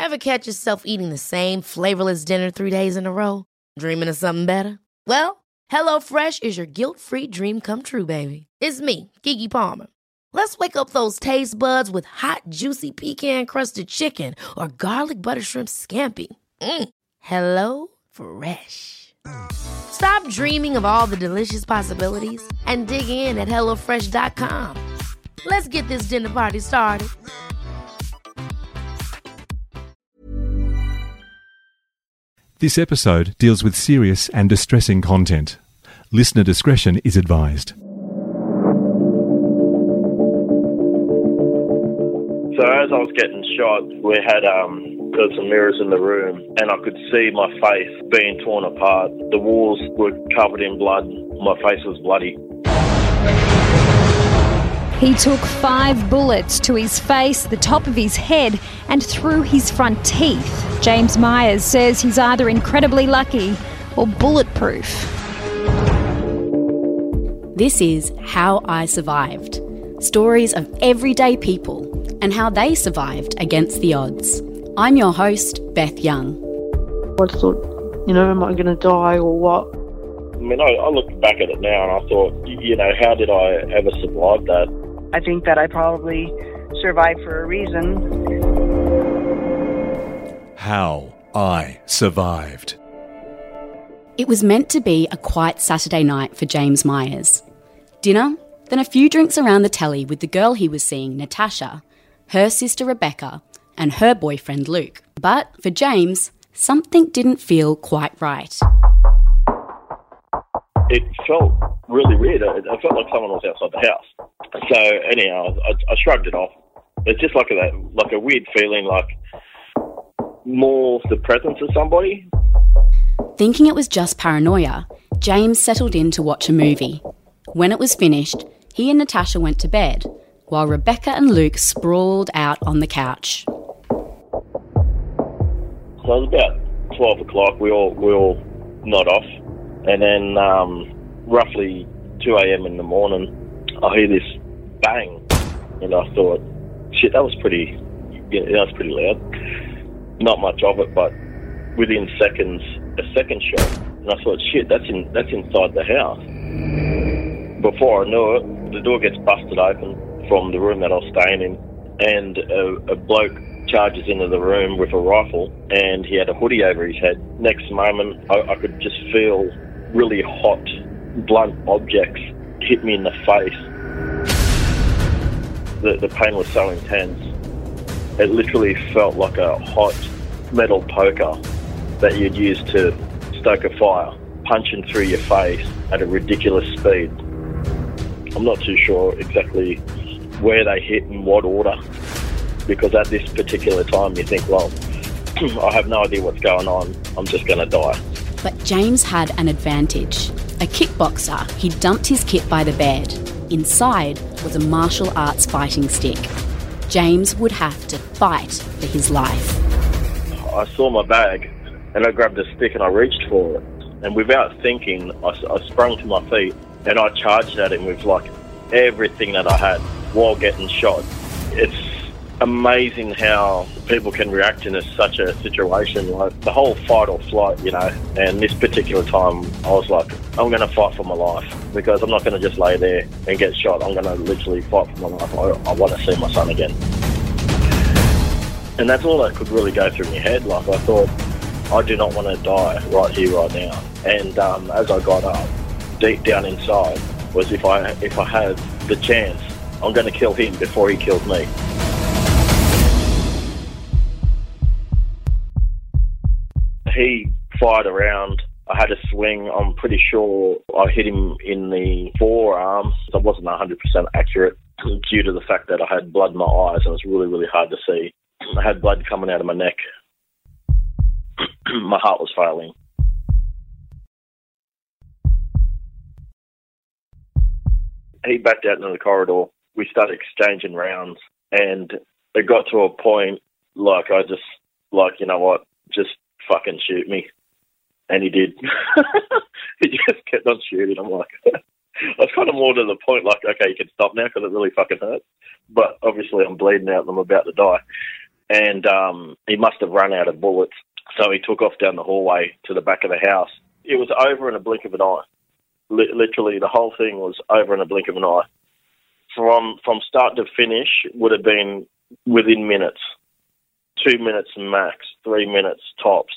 Ever catch yourself eating the same flavorless dinner 3 days in a row? Dreaming of something better? Well, HelloFresh is your guilt-free dream come true, baby. It's me, Keke Palmer. Let's wake up those taste buds with hot, juicy pecan-crusted chicken or garlic butter shrimp scampi. Hello Fresh. Stop dreaming of all the delicious possibilities and dig in at HelloFresh.com. Let's get this dinner party started. This episode deals with serious and distressing content. Listener discretion is advised. So as I was getting shot, we had there was some mirrors in the room, and I could see my face being torn apart. The walls were covered in blood. My face was bloody. He took 5 bullets to his face, the top of his head, and through his front teeth. James Myers says he's either incredibly lucky or bulletproof. This is How I Survived. Stories of everyday people and how they survived against the odds. I'm your host, Beth Young. I thought, am I going to die or what? I mean, I look back at it now and I thought, how did I ever survive that? I think that I probably survived for a reason. How I Survived. It was meant to be a quiet Saturday night for James Myers. Dinner, then a few drinks around the telly with the girl he was seeing, Natasha, her sister Rebecca, and her boyfriend Luke. But for James, something didn't feel quite right. It felt really weird. It felt like someone was outside the house. So anyhow, I shrugged it off. It's just like a weird feeling, like more the presence of somebody. Thinking it was just paranoia, James settled in to watch a movie. When it was finished, he and Natasha went to bed, while Rebecca and Luke sprawled out on the couch. So it was about 12 o'clock. We all nod off. And then roughly 2 a.m. in the morning, I hear this bang. And I thought, shit, that was pretty loud. Not much of it, but within seconds, a second shot. And I thought, shit, that's inside the house. Before I knew it, the door gets busted open from the room that I was staying in. And a bloke charges into the room with a rifle, and he had a hoodie over his head. Next moment, I could just feel really hot, blunt objects hit me in the face. The pain was so intense. It literally felt like a hot metal poker that you'd use to stoke a fire, punching through your face at a ridiculous speed. I'm not too sure exactly where they hit in what order, because at this particular time you think, well, I have no idea what's going on, I'm just going to die. But James had an advantage. A kickboxer, he dumped his kit by the bed. Inside was a martial arts fighting stick. James would have to fight for his life. I saw my bag and I grabbed a stick and I reached for it. And without thinking, I sprung to my feet and I charged at him with everything that I had while getting shot. It's amazing how people can react in such a situation, like the whole fight or flight, and this particular time I was like, I'm going to fight for my life, because I'm not going to just lay there and get shot. I'm going to literally fight for my life. I want to see my son again. And that's all that could really go through my head. I thought, I do not want to die right here, right now. And as I got up, deep down inside was if I had the chance, I'm going to kill him before he kills me. He fired around. I had a swing. I'm pretty sure I hit him in the forearm. I wasn't 100% accurate due to the fact that I had blood in my eyes and it was really, really hard to see. I had blood coming out of my neck. My heart was failing. He backed out into the corridor. We started exchanging rounds, and it got to a point I just, you know what, just fucking shoot me. And he did. He just kept on shooting. I'm like, I was kind of more to the point, okay, you can stop now because it really fucking hurts. But obviously I'm bleeding out and I'm about to die. and he must have run out of bullets. So he took off down the hallway to the back of the house. It was over in a blink of an eye. Literally, the whole thing was over in a blink of an eye. From start to finish would have been within minutes. 2 minutes max, 3 minutes tops.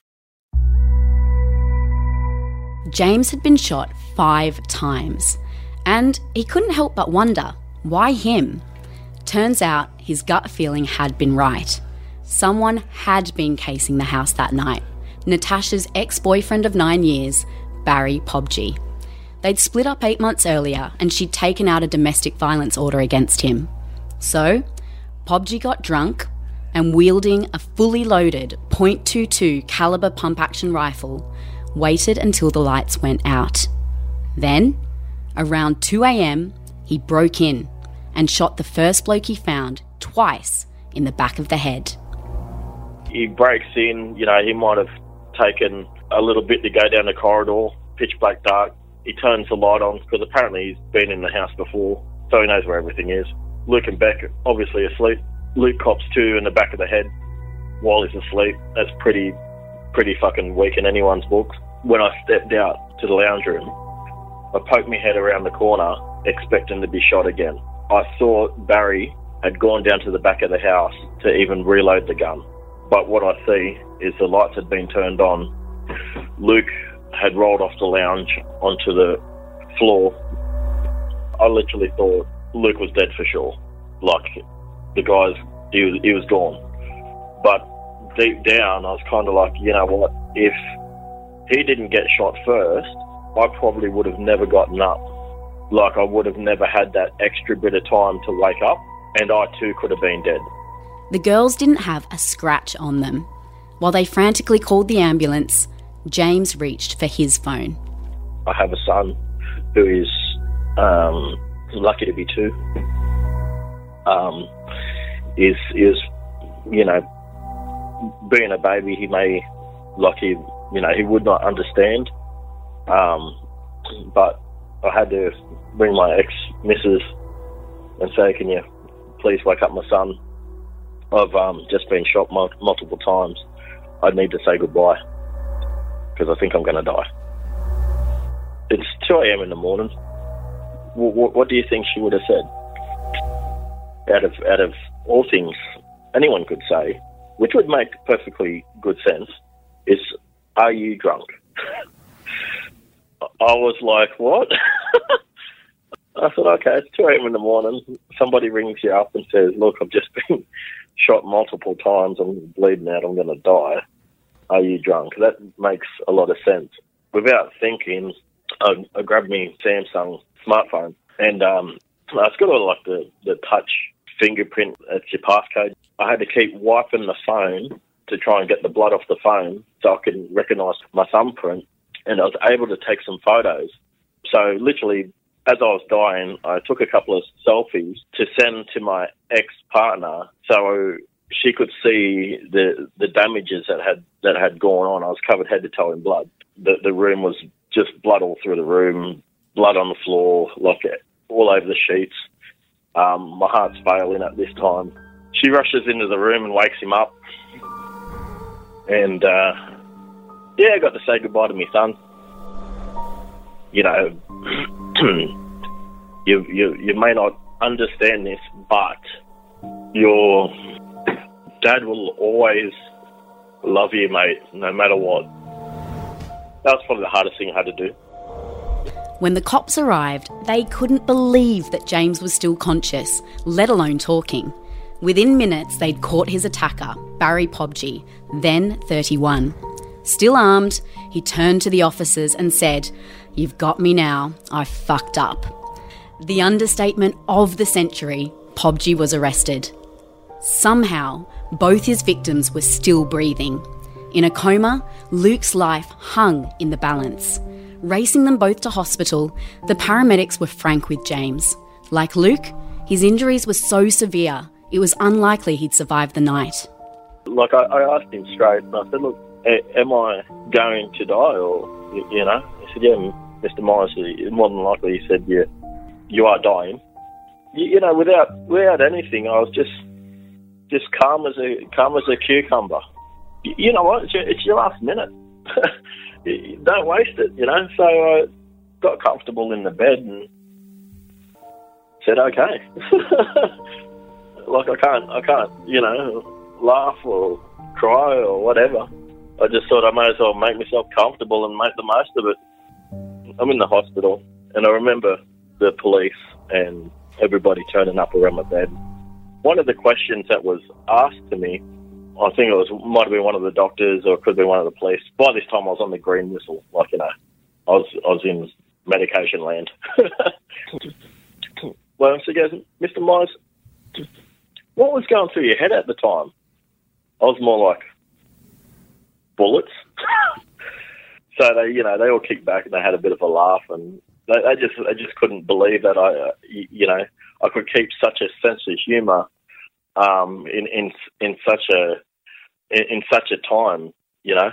James had been shot 5 times, and he couldn't help but wonder, why him? Turns out his gut feeling had been right. Someone had been casing the house that night. Natasha's ex-boyfriend of 9 years, Barry Pobji. They'd split up 8 months earlier, and she'd taken out a domestic violence order against him. So, Pobji got drunk and, wielding a fully loaded .22 caliber pump-action rifle, waited until the lights went out. Then, around 2 a.m, he broke in and shot the first bloke he found twice in the back of the head. He breaks in, he might have taken a little bit to go down the corridor, pitch black dark. He turns the light on because apparently he's been in the house before, so he knows where everything is. Luke and Beck are obviously asleep. Luke cops 2 in the back of the head while he's asleep. That's pretty fucking weak in anyone's books. When I stepped out to the lounge room, I poked my head around the corner expecting to be shot again. I thought Barry had gone down to the back of the house to even reload the gun. But what I see is the lights had been turned on. Luke had rolled off the lounge onto the floor. I literally thought Luke was dead for sure. Like, the guy's, he was gone. But deep down, I was kind of like, you know what, if he didn't get shot first, I probably would have never gotten up. Like, I would have never had that extra bit of time to wake up, and I too could have been dead. The girls didn't have a scratch on them. While they frantically called the ambulance, James reached for his phone. I have a son who is lucky to be 2. Is being a baby, he may, he would not understand. But I had to ring my ex-missus and say, can you please wake up my son? I've just been shot multiple times. I need to say goodbye because I think I'm going to die. It's 2 a.m. in the morning. What do you think she would have said? Out of all things anyone could say, which would make perfectly good sense, is, are you drunk? I was like, what? I thought, okay, it's 2 a.m. in the morning. Somebody rings you up and says, look, I've just been shot multiple times. I'm bleeding out. I'm going to die. Are you drunk? That makes a lot of sense. Without thinking, I grabbed my Samsung smartphone and it's got like the touch fingerprint. It's your passcode. I had to keep wiping the phone to try and get the blood off the phone so I could recognise my thumbprint, and I was able to take some photos. So literally, as I was dying, I took a couple of selfies to send to my ex-partner so she could see the damages that had gone on. I was covered head to toe in blood. The room was just blood all through the room, blood on the floor, like all over the sheets. My heart's failing at this time. She rushes into the room and wakes him up. And, I got to say goodbye to my son. You may not understand this, but your dad will always love you, mate, no matter what. That was probably the hardest thing I had to do. When the cops arrived, they couldn't believe that James was still conscious, let alone talking. Within minutes, they'd caught his attacker, Barry Pobji, then 31. Still armed, he turned to the officers and said, "You've got me now. I fucked up." The understatement of the century, Pobji was arrested. Somehow, both his victims were still breathing. In a coma, Luke's life hung in the balance. Racing them both to hospital, the paramedics were frank with James. Like Luke, his injuries were so severe, it was unlikely he'd survive the night. Like, I asked him straight, and I said, look, am I going to die? Or, He said, yeah, Mr. Morris, more than likely, he said, yeah, you are dying. Without anything, I was just just calm as a cucumber. You know what? It's your last minute. Don't waste it, you know. So I got comfortable in the bed and said, okay. Like I can't, you know, laugh or cry or whatever. I just thought I might as well make myself comfortable and make the most of it. I'm in the hospital, and I remember the police and everybody turning up around my bed. One of the questions that was asked to me, I think might have been one of the doctors or it could have been one of the police. By this time I was on the green whistle, like, you know, I was in medication land. Well, she goes, Mr. Myers, what was going through your head at the time? I was more like, bullets. So they all kicked back and they had a bit of a laugh, and they just couldn't believe that I could keep such a sense of humour in such a time, you know.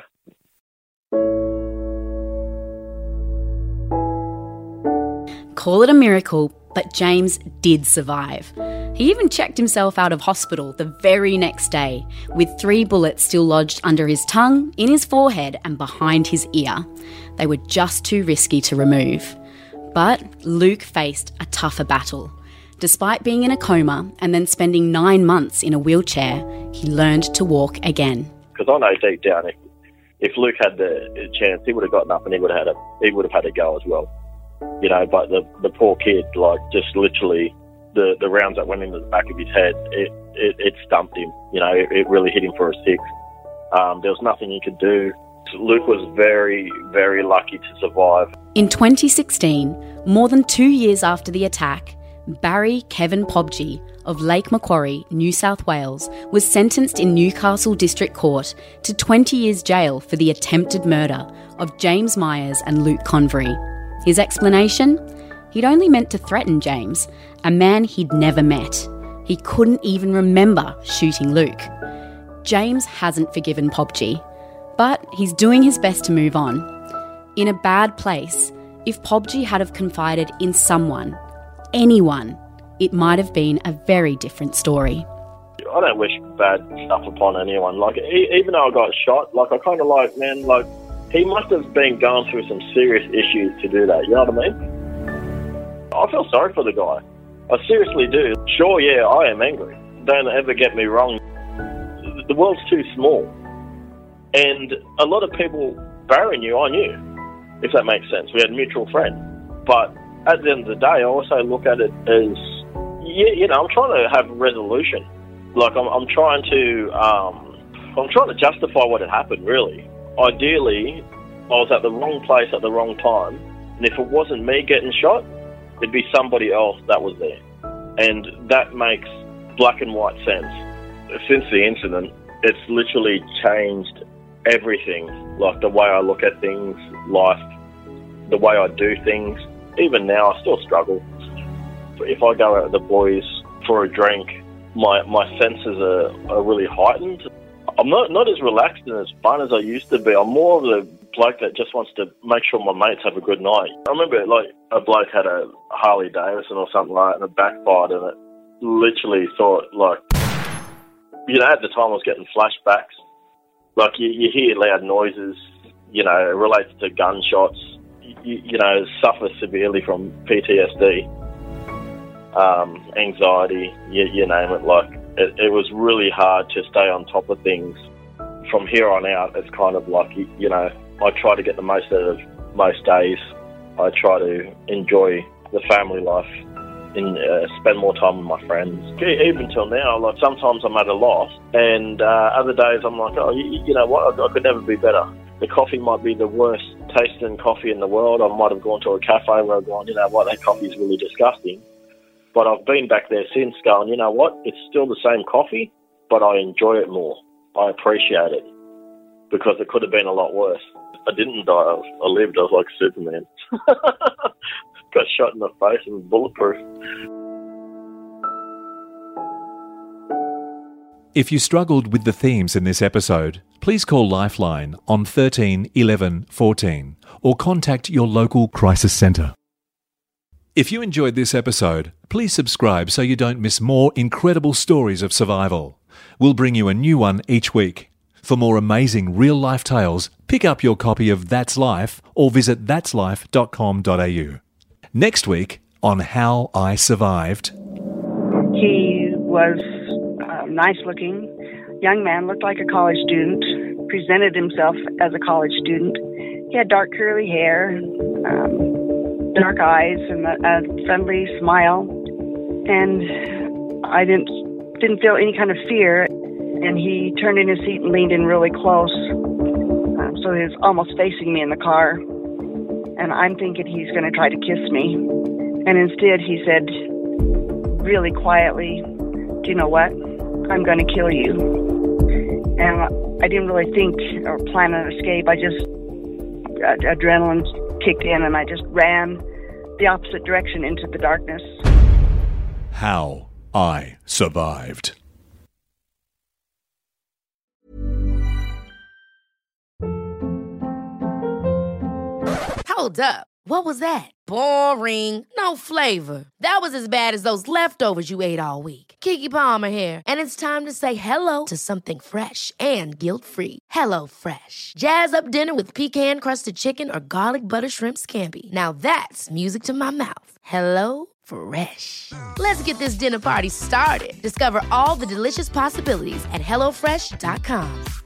Call it a miracle, but James did survive. He even checked himself out of hospital the very next day, with 3 bullets still lodged under his tongue, in his forehead and behind his ear. They were just too risky to remove. But Luke faced a tougher battle. Despite being in a coma and then spending 9 months in a wheelchair, he learned to walk again. Because I know deep down, if Luke had the chance, he would have gotten up and he would have had a go as well. You know, but the poor kid, like, just literally the rounds that went into the back of his head, it stumped him. You know, it really hit him for a 6. There was nothing he could do. Luke was very, very lucky to survive. In 2016, more than 2 years after the attack, Barry Kevin Pobji of Lake Macquarie, New South Wales, was sentenced in Newcastle District Court to 20 years jail for the attempted murder of James Myers and Luke Convery. His explanation? He'd only meant to threaten James, a man he'd never met. He couldn't even remember shooting Luke. James hasn't forgiven Pobji, but he's doing his best to move on. In a bad place, if Pobji had have confided in someone, anyone, it might have been a very different story. I don't wish bad stuff upon anyone. Like, even though I got shot, like, I kind of like, man, like, he must have been going through some serious issues to do that, you know what I mean? I feel sorry for the guy. I seriously do. Sure, yeah, I am angry. Don't ever get me wrong. The world's too small. And a lot of people, Barry knew, I knew, if that makes sense. We had a mutual friend. But at the end of the day, I also look at it as, you know, I'm trying to have resolution. Like, I'm trying to justify what had happened, really. Ideally, I was at the wrong place at the wrong time, and if it wasn't me getting shot, it'd be somebody else that was there. And that makes black and white sense. Since the incident, it's literally changed everything. Like, the way I look at things, life, the way I do things. Even now, I still struggle. If I go out with the boys for a drink, my senses are really heightened. I'm not as relaxed and as fun as I used to be. I'm more of the bloke that just wants to make sure my mates have a good night. I remember, like, a bloke had a Harley Davidson or something like that and it backfired, and it literally thought, like, you know, at the time I was getting flashbacks. Like, you hear loud noises, you know, it relates to gunshots, you know, suffer severely from PTSD, anxiety, you name it. Like, it was really hard to stay on top of things. From here on out, it's kind of like, you know, I try to get the most out of most days. I try to enjoy the family life and spend more time with my friends. Even till now, like, sometimes I'm at a loss, and other days I'm like, oh, you know what, I could never be better. The coffee might be the worst tasting coffee in the world. I might have gone to a cafe where I've gone, you know what, that coffee is really disgusting. But I've been back there since going, you know what, it's still the same coffee, but I enjoy it more. I appreciate it, because it could have been a lot worse. I didn't die. I lived. I was like Superman. Got shot in the face and bulletproof. If you struggled with the themes in this episode, please call Lifeline on 13 11 14 or contact your local crisis centre. If you enjoyed this episode, please subscribe so you don't miss more incredible stories of survival. We'll bring you a new one each week. For more amazing real-life tales, pick up your copy of That's Life or visit that'slife.com.au. Next week on How I Survived. He was a nice-looking young man, looked like a college student, presented himself as a college student. He had dark curly hair, dark eyes, and a friendly smile. And I didn't feel any kind of fear. And he turned in his seat and leaned in really close. So he was almost facing me in the car. And I'm thinking he's going to try to kiss me. And instead he said really quietly, "Do you know what? I'm going to kill you." And I didn't really think or plan an escape. Adrenaline kicked in and I just ran the opposite direction into the darkness. How I Survived. Hold up. What was that? Boring. No flavor. That was as bad as those leftovers you ate all week. Keke Palmer here, and it's time to say hello to something fresh and guilt-free. Hello Fresh. Jazz up dinner with pecan-crusted chicken or garlic butter shrimp scampi. Now that's music to my mouth. Hello Fresh. Let's get this dinner party started. Discover all the delicious possibilities at HelloFresh.com.